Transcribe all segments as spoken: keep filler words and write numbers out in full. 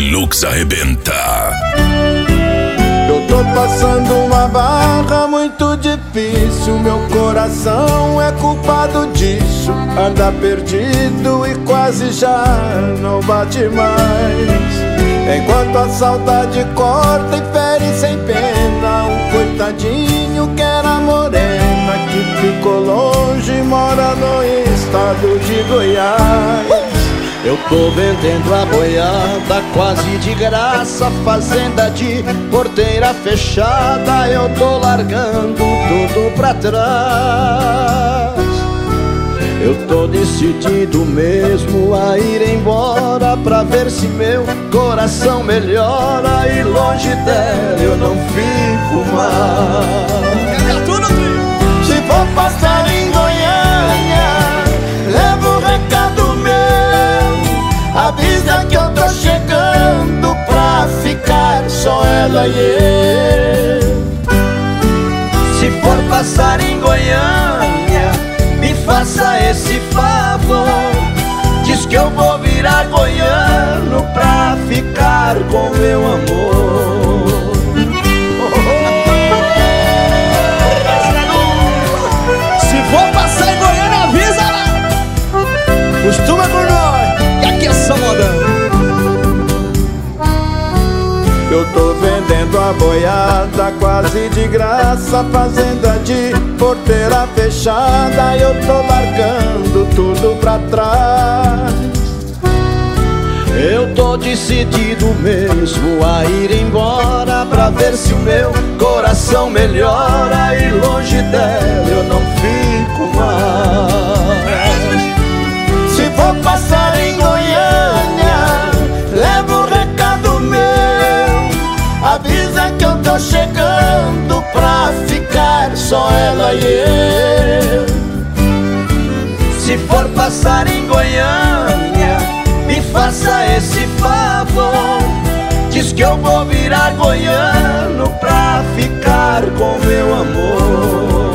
Lux arrebenta. Eu tô passando uma barra muito difícil. Meu coração é culpado disso. Anda perdido e quase já não bate mais. Enquanto a saudade corta e fere sem pena um coitadinho que era morena, que ficou longe e mora no estado de Goiás. Eu tô vendendo a boiada quase de graça, fazenda de porteira fechada. Eu tô largando tudo pra trás. Eu tô decidido mesmo a ir embora, pra ver se meu coração melhora. E longe dela eu não fico mais. Se for passar em Goiânia, leva um recado meu. Avisa que eu tô chegando pra ficar só ela e eu. Se for passar em Goiânia, me faça esse favor. Diz que eu vou virar goiano pra ficar com meu amor. Se for passar em Goiânia, avisa lá. Costuma por nós, e aqui é só modão. Eu tô vendendo a boiada quase de graça, fazenda de porteira fechada. Eu tô largando tudo pra trás. Eu tô decidido mesmo a ir embora, pra ver se o meu coração melhora. E longe dela eu não fico mais. Se for passar em Goiânia, leva um recado meu. Avisa que eu tô chegando pra ficar só ela e eu. Se for passar em Goiânia, me faça esse favor. Diz que eu vou virar goiano pra ficar com meu amor.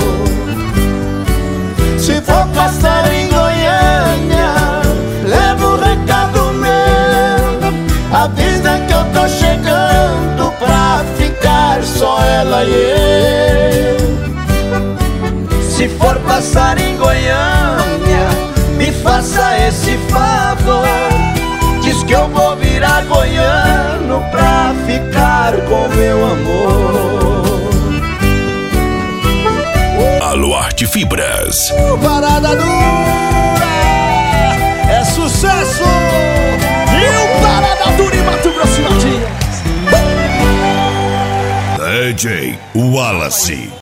Se for passar em Goiânia, leva um recado meu. Avisa que eu tô chegando pra ficar só ela e eu. Se for passar em Goiânia, me faça esse favor. Diz que eu vou virar goiano pra ficar com meu amor. Aluarte Fibras. Uh, parada dura é sucesso. E o Parada Dura em Mato Grosso e Matias. D J Wallace.